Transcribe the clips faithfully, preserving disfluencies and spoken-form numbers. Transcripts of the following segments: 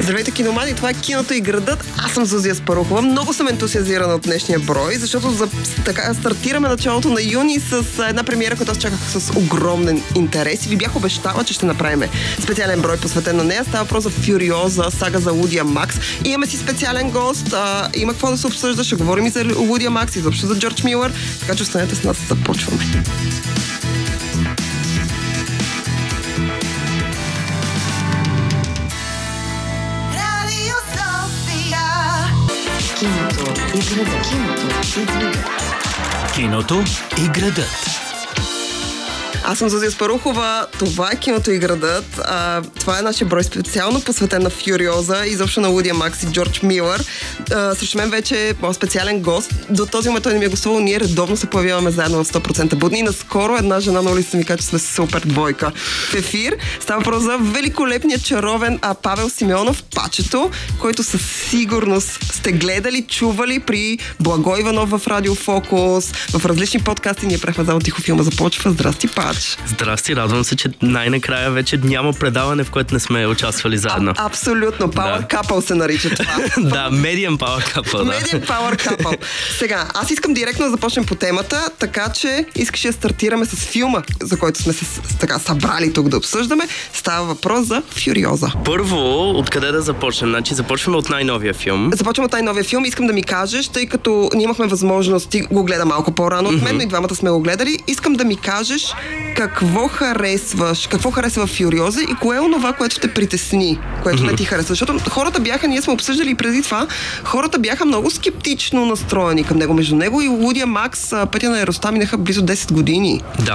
Здравейте, киномани, това е Киното и градът. Аз съм Зузия Спарухова. Много съм ентусиазирана от днешния брой, защото за, така, стартираме началото на юни с една премиера, която аз чаках с огромен интерес и ви бях обещала, че ще направим специален брой посветен на нея. Става въпрос за Фюриоза, сага за Лудия Макс. И имаме си специален гост. А, има какво да се обсъжда. Ще говорим и за Лудия Макс, и изобщо за Джордж Милър. Така че останете с нас, започваме. Киното и градът. Киното и градът. Киното и градът. Аз съм Зузия Спарухова, това е Киното и градът. А, това е нашия брой специално посветен на Фюриоза, изобщо на Лудия Макс и Джордж Милър. А, срещу мен вече е моят специален гост. До този момент той не ми е гостувал, ние редовно се появяваме заедно в сто процента будни и наскоро една жена на улицата ми каза, че сме супер двойка. В ефир става въпрос за великолепния чаровен а, Павел Симеонов, Пачето, който със сигурност сте гледали, чували при Благой Иванов в Радио Фокус, в различни подкасти. Ние прехвазал тихо филма започва. Здрасти, Пач. Здрасти, радвам се, че най-накрая вече няма предаване, в което не сме участвали заедно. А, абсолютно. Power да. Couple се нарича това. Да, Medium Power Couple. Да. Medium Power Couple. Сега, аз искам директно да започнем по темата, така че искаш да стартираме с филма, за който сме се така събрали тук да обсъждаме. Става въпрос за Фюриоза. Първо, откъде да започнем? Значи, започваме от най-новия филм. Започваме от най-новия филм. Искам да ми кажеш, тъй като ние имахме възможност, ти го гледа малко по-рано от мен, mm-hmm. но и двамата сме го гледали. Искам да ми кажеш какво харесваш, какво харесва в Фюриоза и кое е онова, което те притесни, което mm-hmm. не ти харесва. Защото хората бяха, ние сме обсъждали и преди това, хората бяха много скептично настроени към него. Между него и Лудия Макс пътя на Ероста минаха близо десет години. Да.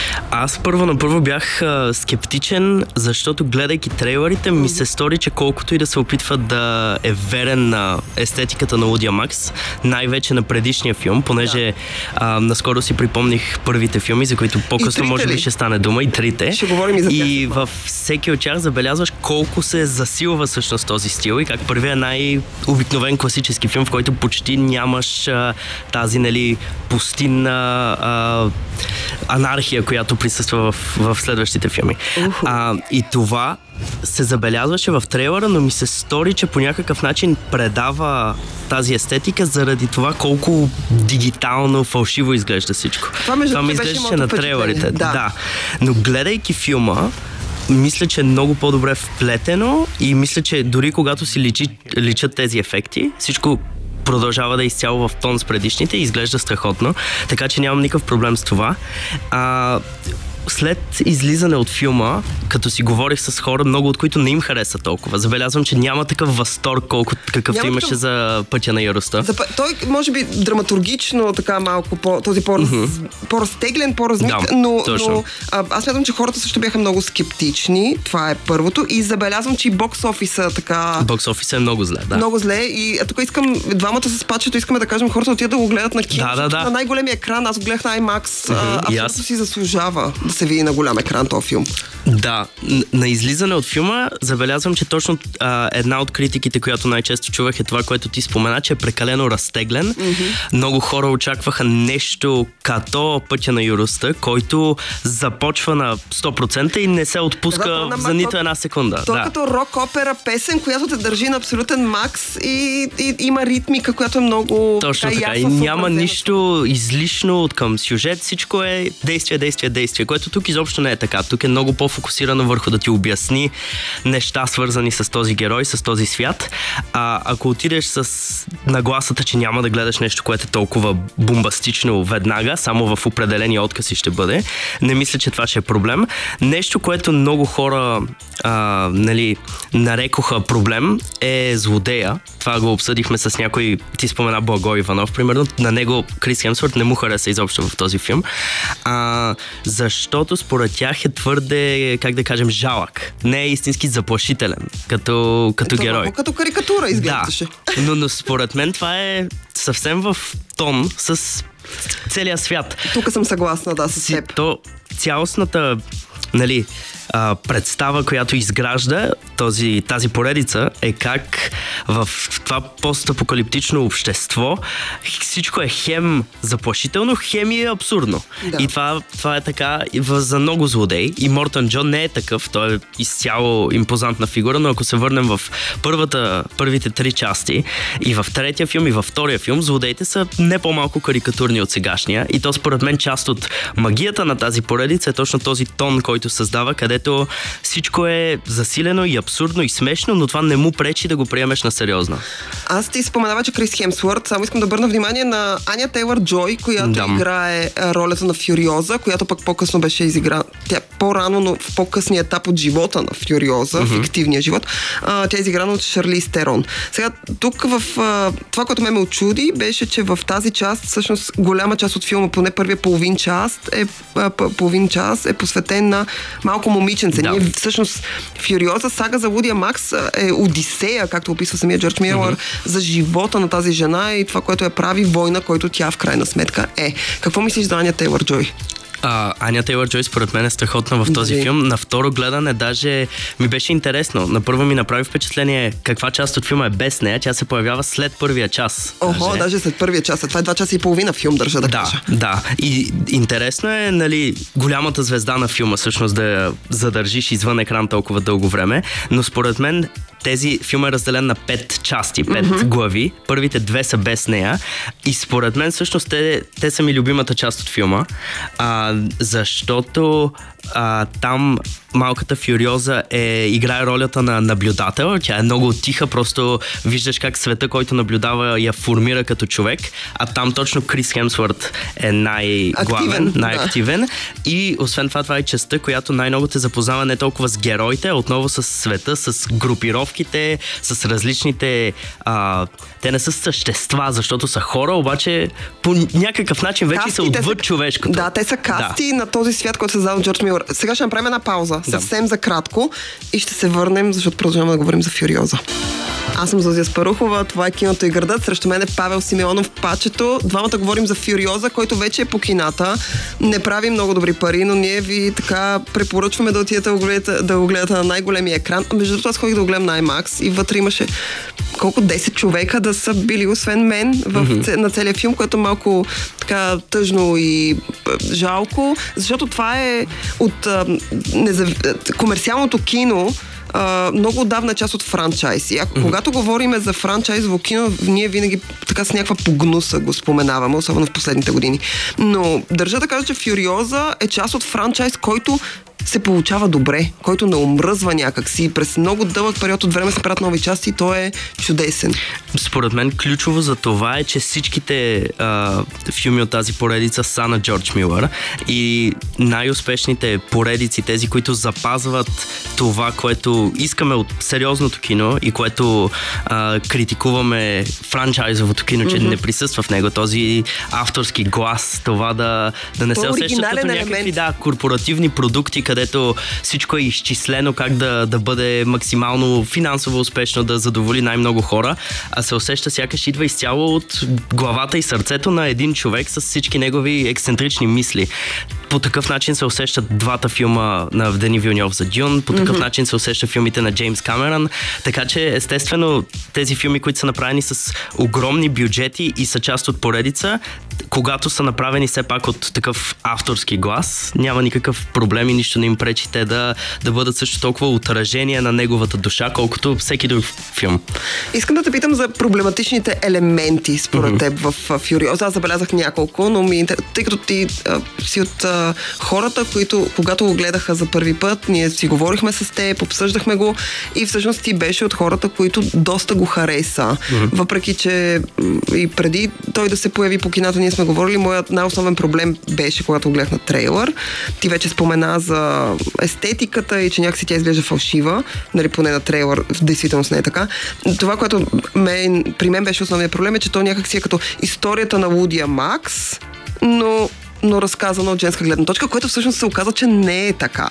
Аз първо на първо бях а, скептичен, защото гледайки трейлерите ми се стори, че колкото и да се опитва да е верен на естетиката на Лудия Макс, най-вече на предишния филм, понеже да. а, наскоро си припомних първите филми, за които по-късно може би ще стане дума, и трите. Ще говорим и за тях. И във всеки от тях забелязваш колко се засилва всъщност този стил и как първият най-обикновен класически филм, в който почти нямаш а, тази, нали, пустинна а, анархия, която присъства в, в следващите филми. Uh-huh. А, и това се забелязваше в трейлера, но ми се стори, че по някакъв начин предава тази естетика заради това колко дигитално, фалшиво изглежда всичко. Това, между това ми изглеждаше на трейлерите. Да. да. Но гледайки филма, мисля, че е много по-добре вплетено и мисля, че дори когато си личи, личат тези ефекти, всичко продължава да е изцяло в тон с предишните и изглежда страхотно, така че нямам никакъв проблем с това. А, след излизане от филма, като си говорих с хора, много от които не им хареса толкова, забелязвам, че няма такъв възторг, колко, какъвто няма имаше такъв... за Пътя на Яроста. За... Той, може би, драматургично така малко по, този по-раз... mm-hmm. по-разтеглен, по-размит, да, но, но а, аз смятам, че хората също бяха много скептични. Това е първото. И забелязвам, че и бокс офиса така... Бокс офиса е много зле, да. Много зле. И а, тук искам, двамата с Пачето, искаме да кажем, хората отидат да го гледат на кино. Да, да, да. На най-големия екран. Аз го гледах на IMAX. Mm-hmm. Абсолютно аз... си заслужава да се види на голям екран този филм. Да, на излизане от филма забелязвам, че точно а, една от критиките, която най-често чувах, е това, което ти спомена, че е прекалено разтеглен. Mm-hmm. Много хора очакваха нещо като Пътя на Юростта, който започва на сто процента и не се отпуска да, за нито една секунда. То да. Като рок-опера песен, която те държи на абсолютен макс и, и има ритмика, която е много точно така, така. И няма нищо излишно от към сюжет. Всичко е действие, действие, действие, което тук изобщо не е така. Тук е много по-фокусирано върху да ти обясни неща, свързани с този герой, с този свят. А ако отидеш с нагласата, че няма да гледаш нещо, което е толкова бомбастично веднага, само в определени откъси ще бъде, не мисля, че това ще е проблем. Нещо, което много хора а, нали, нарекоха проблем, е злодея. Това го обсъдихме с някой, ти спомена Благой Иванов, примерно. На него Крис Хемсворт не му хареса изобщо в този филм. А, защото според тях е твърде, как да кажем, жалък. Не е истински заплашителен като, като това герой. Като карикатура изглеждаше. Да, но, но според мен това е съвсем в тон с целия свят. Тук съм съгласна, да, с теб. То цялостната нали, а, представа, която изгражда този, тази поредица, е как в това постапокалиптично общество всичко е хем заплашително, хем е абсурдно. Да. И това, това е така за много злодеи. И Мортън Джон не е такъв, той е изцяло импозантна фигура, но ако се върнем в първата, първите три части и в третия филм и във втория филм, злодеите са не по-малко карикатурни от сегашния. И то според мен част от магията на тази поредица е точно този тон, който създава, където всичко е засилено и абсурдно и смешно, но това не му пречи да го приемеш на сериозно. Аз ти споменава, че Крис Хемсуърт, само искам да обърна внимание на Аня Тейлър-Джой, която да. играе ролята на Фюриоза, която пък по-късно беше изиграна. Тя по-рано, но в по-късния етап от живота на Фюриоза, mm-hmm. фиктивния живот, а, тя е изиграна от Шарлиз Терон. Сега, тук в а, това, което ме ме очуди, беше, че в тази част, всъщност, голяма част от филма, поне първия половин час е, а, половин час е посветен на малко момиченце. Да. Ние, всъщност, Фюриоза, сага за Лудия Макс е одисея, както описва самия Джордж Милър, mm-hmm. за живота на тази жена и това, което я прави война, който тя в крайна сметка е. Какво мислиш за Аня Тейлър-Джой? А, Аня Тейлър-Джой според мен е страхотна в този Дали. филм. На второ гледане даже ми беше интересно. На първо ми направи впечатление каква част от филма е без нея. Тя се появява след първия час. Охо, даже, даже след първия час. Това е два часа и половина филм, държа да, да кажа. Да, и интересно е, нали, голямата звезда на филма всъщност да я задържиш извън екран толкова дълго време, но според мен тези филма е разделен на пет части, пет mm-hmm. глави. Първите две са без нея и според мен всъщност те, те са ми любимата част от филма, а, защото а, там малката Фюриоза е, играе ролята на наблюдател. Тя е много тиха, просто виждаш как света, който наблюдава, я формира като човек, а там точно Крис Хемсуърт е най-главен, активен, най-активен. Да. И освен това, това е частта, която най-много те запознава не толкова с героите, а отново с света, с групировките, с различните... А, те не са същества, защото са хора, обаче по някакъв начин вече са отвъд са, човешкото. Да, те са касти да. на този свят, който се създава Джордж Милър. Сега ще направим една пауза, да. съвсем за кратко и ще се върнем, защото продължаваме да говорим за Фюриоза. Аз съм Зузия Спарухова, това е Киното и градът. Срещу мен е Павел Симеонов, Пачето. Двамата говорим за Фюриоза, който вече е по кината. Не прави много добри пари, но ние ви така препоръчваме да отидете да го гледате, да го гледате на най-големия екран. Между другото, аз ходих да го гледам на IMAX и вътре имаше колко десет човека да са били, освен мен, в, mm-hmm. на целия филм, което е малко така тъжно и жалко, защото това е от а, незав... комерциалното кино. Uh, много отдавна част от франчайз. И ако, mm-hmm. когато говорим за франчайзово кино, ние винаги така с някаква погнуса го споменаваме, особено в последните години. Но държа да кажа, че Фюриоза е част от франчайз, който се получава добре, който не омръзва някакси. През много дълъг период от време се правят нови части и той е чудесен. Според мен ключово за това е, че всичките а, филми от тази поредица са на Джордж Милър и най-успешните поредици, тези, които запазват това, което искаме от сериозното кино и което а, критикуваме франчайзовото кино, че mm-hmm. не присъства в него, този авторски глас, това да, да не се усещат като някакви да, корпоративни продукти, където всичко е изчислено как да, да бъде максимално финансово успешно, да задоволи най-много хора, а се усеща сякаш идва изцяло от главата и сърцето на един човек с всички негови ексцентрични мисли. По такъв начин се усещат двата филма на Дени Вилньов за Дюн, по такъв mm-hmm. начин се усещат филмите на Джеймс Камерън, така че естествено тези филми, които са направени с огромни бюджети и са част от поредица, когато са направени все пак от такъв авторски глас, няма никакъв проблем и нищо не им пречи те да, да бъдат също толкова отражение на неговата душа, колкото всеки друг филм. Искам да те питам за проблематичните елементи според mm-hmm. теб в Фюриоза. Аз забелязах няколко, но ми тъй като ти а, си от а, хората, които когато го гледаха за първи път, ние си говорихме с теб, обсъждахме го и всъщност ти беше от хората, които доста го хареса. Mm-hmm. Въпреки, че и преди той да се появи по кината, ние сме говорили, моят най-основен проблем беше, когато го гледах на трейлър. Ти вече спомена за естетиката и че някакси тя изглежда фалшива, нали, поне на трейлър, в действителност не е така. Това, което мен, при мен беше основният проблем е, че то някакси е като историята на Лудия Макс, но но разказано от женска гледна точка, което всъщност се оказа, че не е така.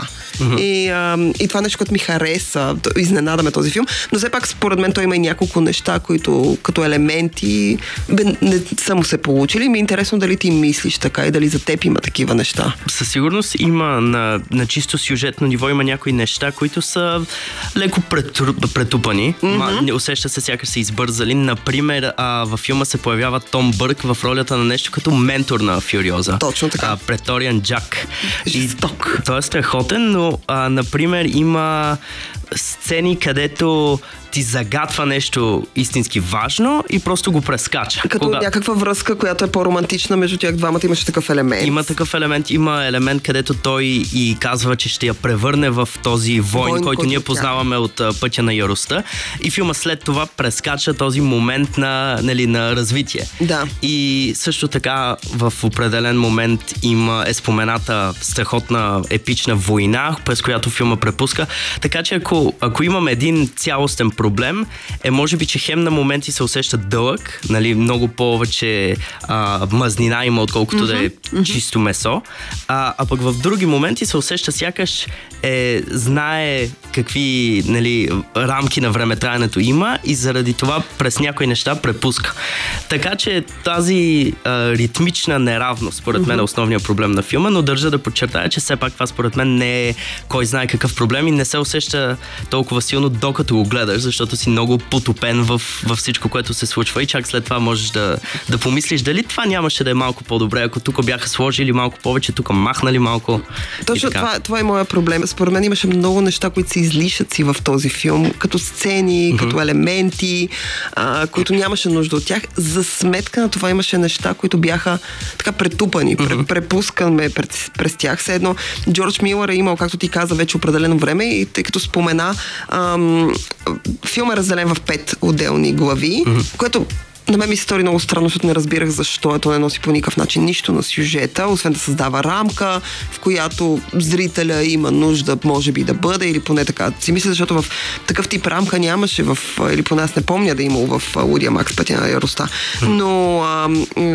Mm-hmm. И, а, и това нещо, което ми хареса, изненадаме този филм, но все пак според мен той има и няколко неща, които като елементи бе, не са му се получили. Ми е интересно дали ти мислиш така и дали за теб има такива неща. Със сигурност има на, на чисто сюжетно ниво има някои неща, които са леко претупани. Mm-hmm. Усеща се сякаш са избързали. Например, а, във филма се появява Том Бърк в ролята на нещо като ментор на Фюриоза. Точно така. А, преториан Джак. Жесток. Той е страхотен, но а, например има сцени, където ти загатва нещо истински важно и просто го прескача. Като Кога... някаква връзка, която е по-романтична между тях двамата, имаше такъв елемент. Има такъв елемент. Има елемент, където той и казва, че ще я превърне в този войн, войн който ние познаваме от uh, Пътя на яростта. И филма след това прескача този момент на, нали, на развитие. Да. И също така в определен момент има е спомената страхотна епична война, през която филма препуска. Така че ако, ако имаме един цялостен проблем, е може би, че хем на моменти се усеща дълъг, нали, много повече а, мазнина има, отколкото mm-hmm. да е чисто месо, а, а пък в други моменти се усеща сякаш е, знае какви, нали, рамки на времетраенето има и заради това през някои неща препуска. Така че тази а, ритмична неравност, според mm-hmm. мен е основният проблем на филма, но държа да подчертая, че все пак това според мен не е кой знае какъв проблем и не се усеща толкова силно, докато го гледаш, защото си много потопен в, в всичко, което се случва и чак след това можеш да, да помислиш дали това нямаше да е малко по-добре, ако тук бяха сложили малко повече, тук махнали малко. Точно това, това е моя проблем. Според мен имаше много неща, които се излишъци в този филм, като сцени, mm-hmm. като елементи, а, които нямаше нужда от тях. За сметка на това имаше неща, които бяха така претупани, mm-hmm. препускаме през, през тях. Все едно Джордж Милър е имал, както ти каза, вече определено време и тъй като спомена, ам, филм е разделен в пет отделни глави, mm-hmm. което на мен ми се стори много странно, защото не разбирах защо ето не носи по никакъв начин нищо на сюжета, освен да създава рамка, в която зрителя има нужда, може би да бъде, или поне така си мисля, защото в такъв тип рамка нямаше в, или поне аз не помня да имало в Лудия Макс Пътя на яростта. Но а,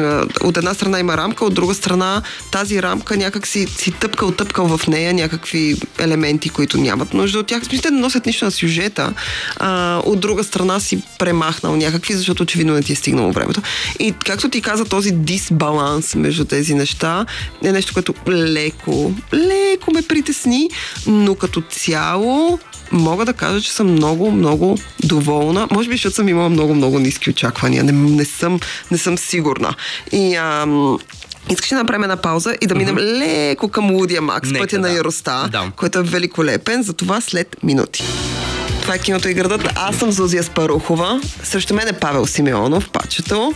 от една страна има рамка, от друга страна тази рамка някак си, си тъпкал, тъпкал в нея някакви елементи, които нямат нужда от тях. В смисъл, не носят нищо на сюжета. А, от друга страна си премахнал някакви, защото очевидно не ти е стигнало времето. И както ти каза, този дисбаланс между тези неща е нещо, което леко, леко ме притесни, но като цяло мога да кажа, че съм много, много доволна. Може би, защото съм имала много, много ниски очаквания. Не, не, съм, не съм сигурна. И ам, искаш да направим една пауза и да минем mm-hmm. леко към Лудия Макс, Нека, Пътя да. на яростта, да. който е великолепен. За това след минути. Това е Киното и градът. Аз съм Зузия Спарухова. Срещу мен е Павел Симеонов, пачето.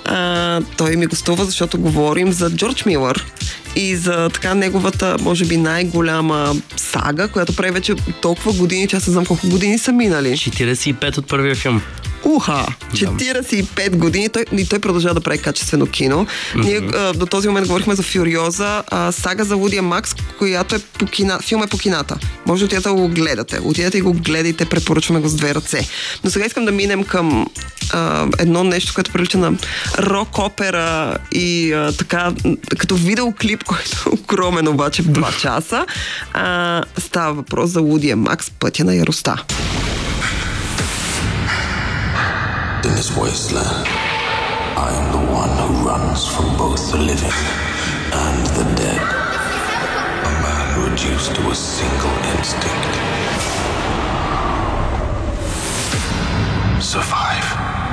А, той ми гостува, защото говорим за Джордж Милър и за така неговата, може би, най-голяма сага, която прави вече толкова години, че аз не знам колко години са минали. четиридесет и пет от първия филм. Уха! четиридесет и пет години. Той, и той продължава да прави качествено кино. Mm-hmm. Ние а, до този момент говорихме за Фюриоза, а, сага за Лудия Макс, която е по кина, филм е по кината. Може да отидете да го гледате. Отидете и го гледайте, препоръчваме го с две ръце. Но сега искам да минем към а, едно нещо, което прилича на рок-опера и а, така, като видеоклип, който е огромен обаче в два часа. А, става въпрос за Лудия Макс, Пътя на яростта. In this wasteland, I am the one who runs from both the living and the dead. A man reduced to a single instinct. Survive.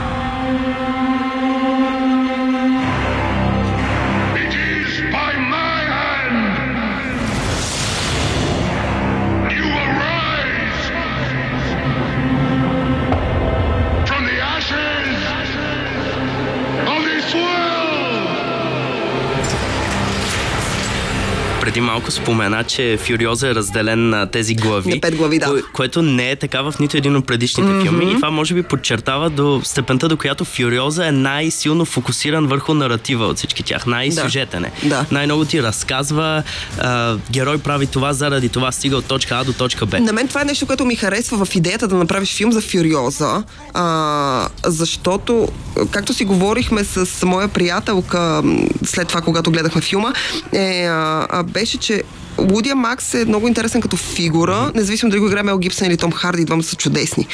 It is by my hand. You arise from the ashes of this world. Преди малко спомена, че Фюриоза е разделен на тези глави. На пет глави, да. Кое, което не е така в нито един от предишните mm-hmm. филми. И това може би подчертава до степента, до която Фюриоза е най-силно фокусиран върху наратива от всички тях. Най-сюжетен е. Да. Най-много ти разказва, а, герой прави това, заради това стига от точка А до точка Б. На мен това е нещо, което ми харесва в идеята да направиш филм за Фюриоза, а, защото, както си говорихме с моя приятелка след това, когато гледахме филма, е, а, беше беше, че Лудия Макс е много интересен като фигура, независимо дали го играе Мел Гибсън или Том Харди, двамата са чудесни.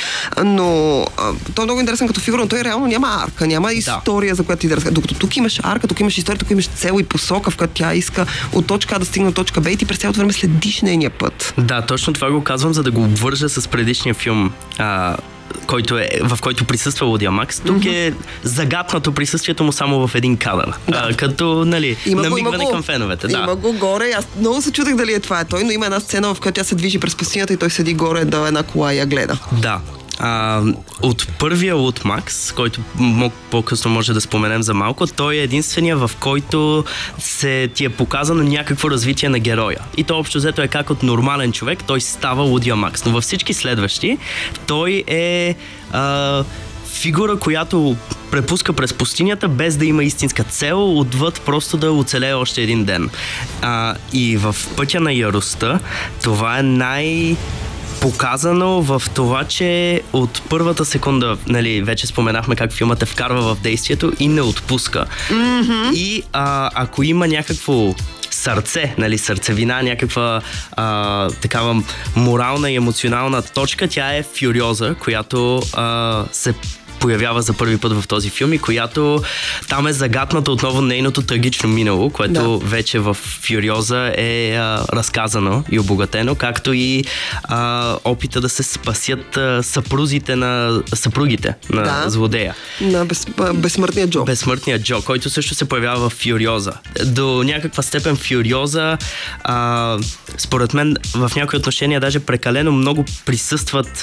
Но а, той е много интересен като фигура, но той реално няма арка, няма история, да. за която ти да разказва. Докато тук имаш арка, тук имаш история, тук имаш цел и посока, в която тя иска от точка А да стигне до точка Б и ти през цялото време следиш нейния път. Да, точно това го казвам, за да го обвържа с предишния филм, а, който е, в който присъства Лудия Макс. Тук mm-hmm. е загатнато присъствието му само в един кадър. Да. А, като, нали, има намигване го, към феновете. Има да. го горе. Аз много се чудех дали е това е той, но има една сцена, в която тя се движи през пустинята и той седи горе до една кола и я гледа. Да. А, от първия Луд Макс, който мог, по-късно може да споменем за малко, той е единствения, в който се ти е показано някакво развитие на героя. И то общо взето е как от нормален човек той става Лудия Макс. Но във всички следващи той е а, фигура, която препуска през пустинята без да има истинска цел, отвъд просто да оцелее още един ден. А, и в Пътя на яростта това е най- показано в това, че от първата секунда, нали, вече споменахме как филмът те вкарва в действието и не отпуска. Mm-hmm. И а, ако има някакво сърце, нали, сърцевина, някаква а, такава морална и емоционална точка, тя е Фюриоза, която а, се появява за първи път в този филм и която там е загатната отново нейното трагично минало, което да. вече в Фюриоза е а, разказано и обогатено, както и а, опита да се спасят а, съпрузите на съпругите на да. злодея. На без, безсмъртния Джо. Безсмъртния Джо, който също се появява в Фюриоза. До някаква степен Фюриоза а, според мен в някои отношения даже прекалено много присъстват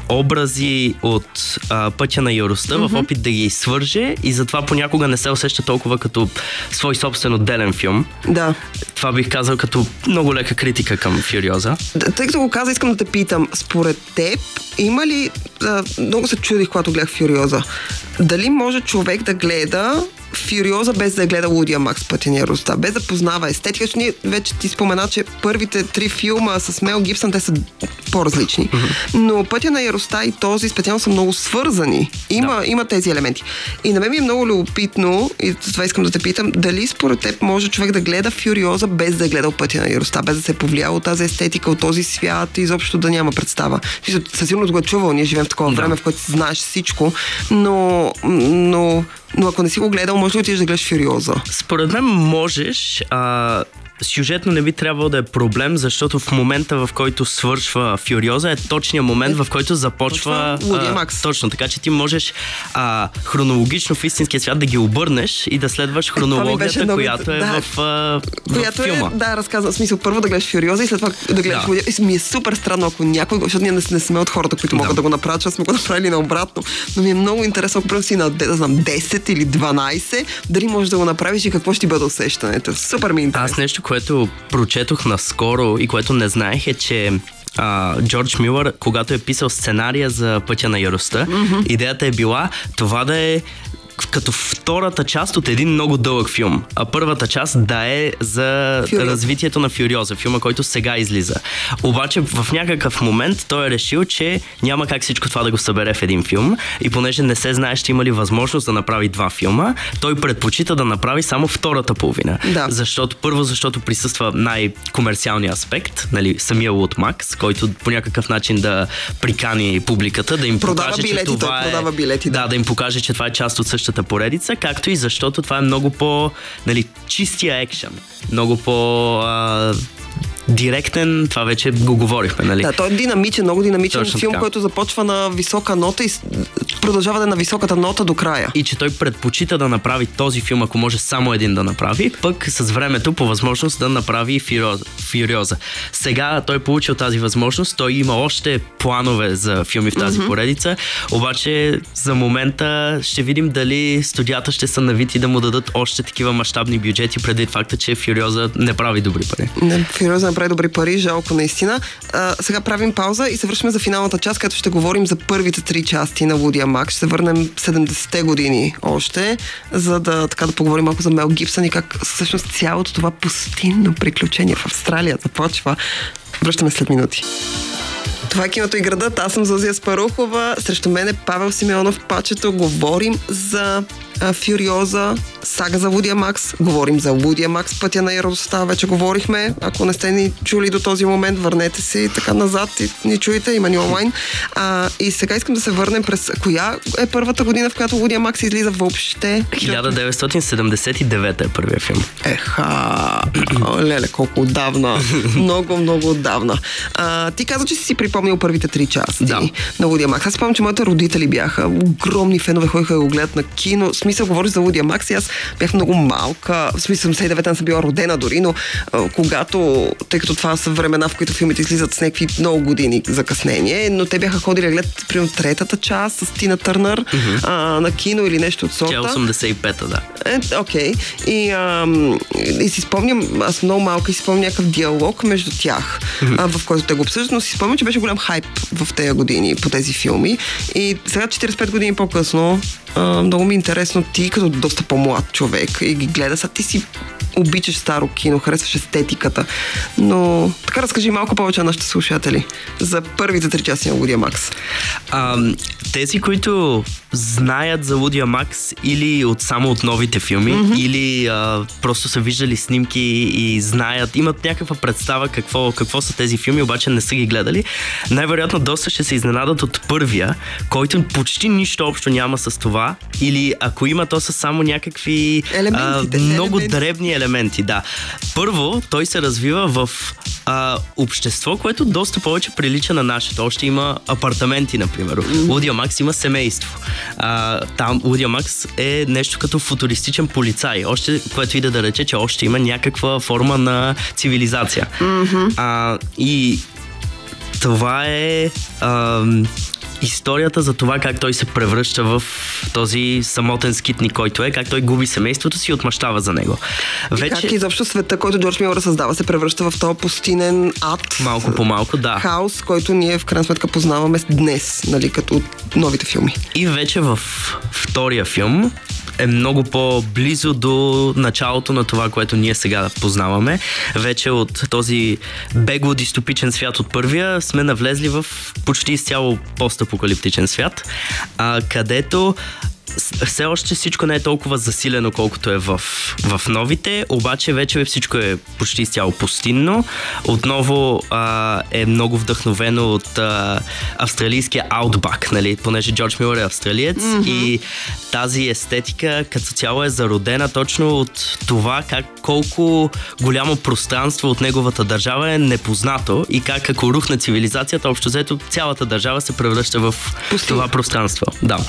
образи от а, Пътя на яростта mm-hmm. в опит да ги свърже и затова понякога не се усеща толкова като свой собствен отделен филм. Да. Това бих казал като много лека критика към Фюриоза. Тъй като го каза, искам да те питам, според теб има ли, а, много се чудих, когато гледах Фюриоза, дали може човек да гледа Фюриоза без да гледа Лудия Макс Пътя на яростта, без да познава естетика, защото ние вече ти спомена, че първите три филма с Мел Гибсън, те са по-различни. Mm-hmm. Но Пътя на яростта и този специално са много свързани. Има, да. има тези елементи. И на мен ми е много любопитно, и това искам да те питам, дали според теб може човек да гледа Фюриоза без да е гледал Пътя на яростта, без да се е повлиял от тази естетика, от този свят и изобщо да няма представа. Със сигурност го е чувал, ние живеем в такова да. време, в което знаеш всичко, но, но Но ако не си го гледал, може ли отидеш да гледаш Фюриоза? Според мен можеш. А, сюжетно не би трябвало да е проблем, защото в момента, в който свършва Фюриоза, е точният момент, е, в който започва Лудия Макс. Точно, така че ти можеш а, хронологично в истинския свят да ги обърнеш и да следваш хронологията, е, която е да, в, а, която в филма. Е, да, разказвам. В смисъл, първо да гледаш Фюриоза и след това да гледаш да. Лудия. И ми е супер странно, ако някой, защото ние не, не сме от хората, които да. могат да го направят, защото сме го направили наобратно. Но ми е много интересно, ако си на да знам, десет или дванайсет, дали можеш да го направиш и какво ще ти бъде усещането. Супер ми е интересно. Аз нещо, което прочетох наскоро и което не знаех, е, че а, Джордж Милър, когато е писал сценария за Пътя на яростта, mm-hmm. идеята е била това да е като втората част от един много дълъг филм. А първата част да е за Фюриоза. Развитието на Фюриоза, филма, който сега излиза. Обаче в някакъв момент той е решил, че няма как всичко това да го събере в един филм и понеже не се знае, ще има ли възможност да направи два филма, той предпочита да направи само втората половина. Да. Защото, първо, защото присъства най-комерциалния аспект, нали, самия Луд Макс, който по някакъв начин да прикани публиката, да им продава покаже, билети, че това той продава е... билети, да. да, да им покаже, че това е част от същата поредица, както и защото това е много по, нали, чистия екшън. Много по а, директен, това вече го говорихме, нали? Да, той е динамичен, много динамичен Точно филм, така. който започва на висока нота и продължава да е на високата нота до края. И че той предпочита да направи този филм, ако може само един да направи, пък с времето по възможност да направи Фюриоза. Сега той е получил тази възможност, той има още планове за филми в тази mm-hmm. поредица, обаче за момента ще видим дали студията ще са навити да му дадат още такива мащабни бюджети, предвид факта, че Фюриоза не прави добри пари. Не, Фюриоза не прави добри пари, жалко наистина. А, сега правим пауза и се връщаме за финалната част, където ще говорим за първите три части на Лудия Макс. Ще се върнем седемдесетте години още, за да, така, да поговорим малко за Мел Гибсън и как всъщност цялото това пустинно приключение в Австралия започва. Връщаме след минути. Това е Киното и градът. Аз съм Зузия Спарухова. Срещу мен е Павел Симеонов Пачето. Говорим за а, Фюриоза сага за Вуди Макс, говорим за Вуди Макс, Пътя на яростта, вече говорихме. Ако не сте ни чули до този момент, върнете си така назад и ни чуете, има ни онлайн. А, и сега искам да се върнем през коя е първата година, в която Вуди Макс излиза въобще? хиляда деветстотин седемдесет и девета е първия филм. Еха, леле, колко отдавна. Много, много отдавна. А, ти каза, че си си припомнил първите три части да. на Вуди Макс. Аз спомням, че моите родители бяха огромни фенове, ходиха да го гледат на кино. В смисъл, говориш за Вуди Макс и аз бях много малка. В смисъл, седемдесет и девета съм била родена дори, но а, когато, тъй като това са времена, в които филмите излизат с някакви много години закъснение, но те бяха ходили да гледат, примерно, третата част с Тина Търнър mm-hmm. а, на кино или нещо от сорта. Тя е осемдесет и пета, да. Е, окей. И, ам, и си спомням, аз много малка и си спомням някакъв диалог между тях, mm-hmm. а, в който те го обсъждат, но си спомням, че беше голям хайп в тези години по тези филми. И сега, четиридесет и пет години по-късно, а, много ми е интересно ти, като доста по-млад човек и ги гледа, сега ти си обичаш старо кино, харесваш естетиката, но така разкажи малко повече на нашите слушатели за първите три части на Вуди Макс. А, тези, които знаят за Вуди Макс или от, само от новите филми, mm-hmm. или а, просто са виждали снимки и знаят, имат някаква представа какво, какво са тези филми, обаче не са ги гледали, най-вероятно доста ще се изненадат от първия, който почти нищо общо няма с това, или ако има, то са само някакви а, много елементи. дребни елементи. Да. Първо, той се развива в а, общество, което доста повече прилича на нашето. Още има апартаменти, например. Вуди Макс има семейство. А, там Вуди Макс е нещо като футуристичен полицай. Още, което иде да рече, че още има някаква форма на цивилизация. Mm-hmm. А, и това е а, историята за това как той се превръща в този самотен скитник, който е, как той губи семейството си и отмъщава за него. И вече... как изобщо света, който Джордж Милър създава, се превръща в този пустинен ад. Малко по малко, да. Хаос, който ние в крайна сметка познаваме днес, нали, като новите филми. И вече в втория филм е много по-близо до началото на това, което ние сега познаваме. Вече от този бегло дистопичен свят от първия сме навлезли в почти изцяло постапокалиптичен свят, а, където все още всичко не е толкова засилено, колкото е в, в новите, обаче вече всичко е почти изцяло пустинно. Отново а, е много вдъхновено от а, австралийския Outback, нали? Понеже Джордж Милър е австралиец, mm-hmm. и тази естетика като цяло е зародена точно от това как колко голямо пространство от неговата държава е непознато и как ако рухне цивилизацията, общо взето цялата държава се превръща в Пустин. Това пространство. Да.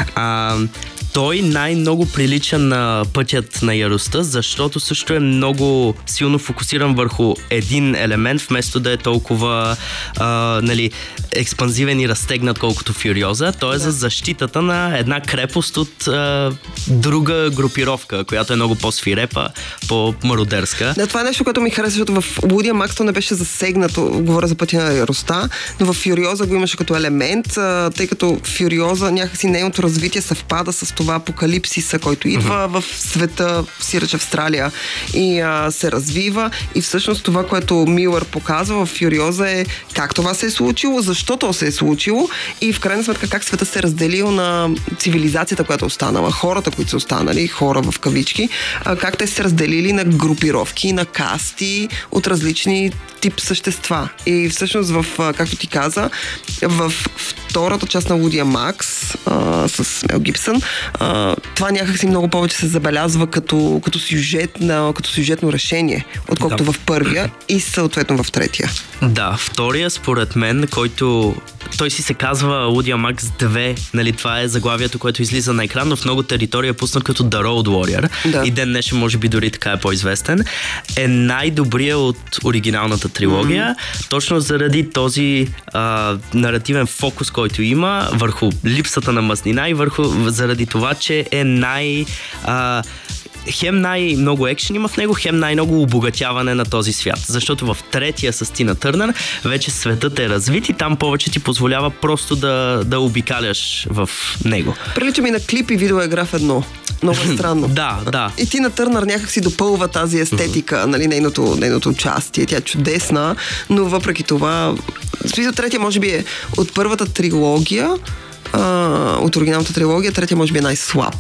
А, той най-много прилича на Пътят на яростта, защото също е много силно фокусиран върху един елемент, вместо да е толкова а, нали, експанзивен и разтегнат, колкото Фюриоза. Той е да. за защитата на една крепост от а, друга групировка, която е много по-свирепа, по-мародерска. Да, това е нещо, което ми хареса, защото в Вуди Макс то не беше засегнато, говоря за Пътя на яростта, но в Фюриоза го имаше като елемент, а, тъй като Фюриоза някакси нейното развитие съвпада с това апокалипсиса, който идва mm-hmm. в света, си рече Австралия, и а, се развива. И всъщност това, което Милър показва в Фюриоза е как това се е случило, защо то се е случило и в крайна сметка как света се е разделил на цивилизацията, която е останала, хората, които са останали, хора в кавички, а, как те се разделили на групировки, на касти от различни тип същества. И всъщност, в, както ти каза, в втората част на Вуди Макс а, с Мел Гибсън, а, това някак си много повече се забелязва като, като, сюжет на, като сюжетно решение, отколкото да. в първия и съответно в третия. Да, втория според мен, който той си се казва Вуди Макс две, нали, това е заглавието, което излиза на екран, но в много територия е пуснат като The Road Warrior. Да. И ден днешен може би дори така е по-известен. Е най-добрия от оригиналната трилогия, mm-hmm. точно заради този а, наративен фокус, който има върху липсата на мазнина и върху заради това, че е най... А, хем най-много екшен има в него, хем най-много обогатяване на този свят. Защото в третия с Тина Търнър вече светът е развит и там повече ти позволява просто да, да обикаляш в него. Прилича ми на клип и видеоигра в едно. Много е странно. Да, да. И Тина Търнър някак си допълва тази естетика, mm-hmm. нали, нейното, нейното участие. Тя е чудесна, но въпреки това... В смисъл, третия може би е от първата трилогия, а, от оригиналната трилогия, третия може би е най-слаб.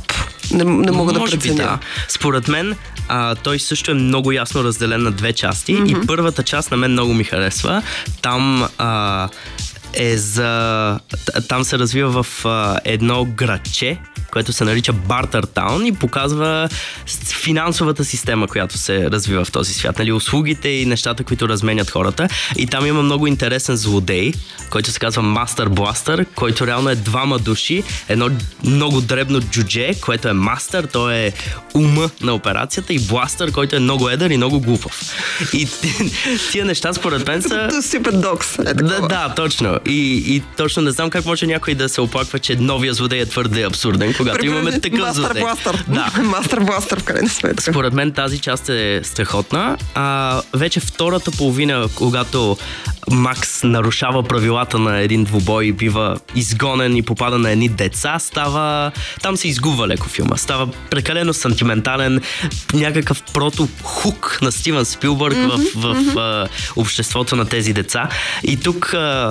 Не, не мога да Може преценя. би, да. Според мен, а, той също е много ясно разделен на две части mm-hmm. и първата част на мен много ми харесва. Там а, е за... Там се развива в а, едно градче, което се нарича Бартъртаун и показва финансовата система, която се развива в този свят. Нали, услугите и нещата, които разменят хората. И там има много интересен злодей, който се казва Мастър Бластър, който реално е двама души. Едно много дребно джудже, което е мастър, той е ума на операцията, и Бластър, който е много едър и много глупав. И тия неща според мен са... Stupid Dogs. Е да, да, точно. И, и точно не знам как може някой да се оплаква, че новия злодей е твърде абсурден, когато имаме такъв злодей. Мастър Да. Мастър Бластър, в крайна сметка. Според мен тази част е страхотна. А вече втората половина, когато Макс нарушава правилата на един двубой и бива изгонен и попада на едни деца, става... Там се изгубва леко филма. Става прекалено сантиментален, някакъв прото-хук на Стивън Спилбърг mm-hmm, в, в, mm-hmm. в обществото на тези деца. И тук... А,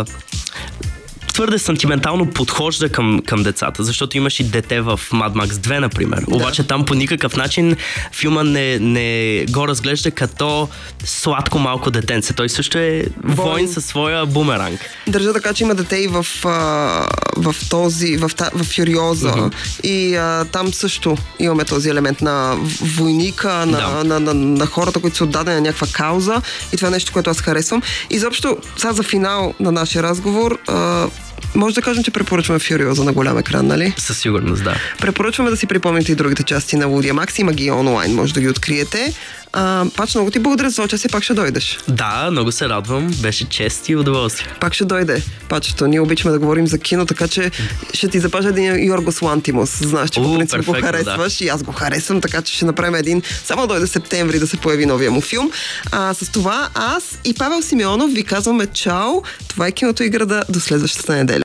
твърде сантиментално подхожда към, към децата, защото имаш и дете в Mad Max две, например. Да. Обаче там по никакъв начин филма не, не го разглежда като сладко малко детенце. Той също е воин със своя бумеранг. Държа така, че има дете и в, а, в този, в, в Фюриоза. Mm-hmm. И а, там също имаме този елемент на войника, на, да. на, на, на хората, които са отдадени на някаква кауза. И това е нещо, което аз харесвам. И заобщо, сега за финал на нашия разговор, а, може да кажем, че препоръчваме Фюриоза на голям екран, нали? Със сигурност, да. Препоръчваме да си припомните и другите части на Лудия Макс. Има ги онлайн, може да ги откриете. А, Пач, много ти благодаря за това, че си пак ще дойдеш. Да, много се радвам. Беше чест и удоволствие. Пак ще дойде. Пачето, ние обичаме да говорим за кино, така че ще ти запажа един Йоргос Лантимос. Знаеш, че по принцип го харесваш, да. И аз го харесвам, така че ще направим един. Само дойде септември да се появи новия му филм. А, с това аз и Павел Симеонов ви казваме чао. Това е Киното и града. До следващата неделя.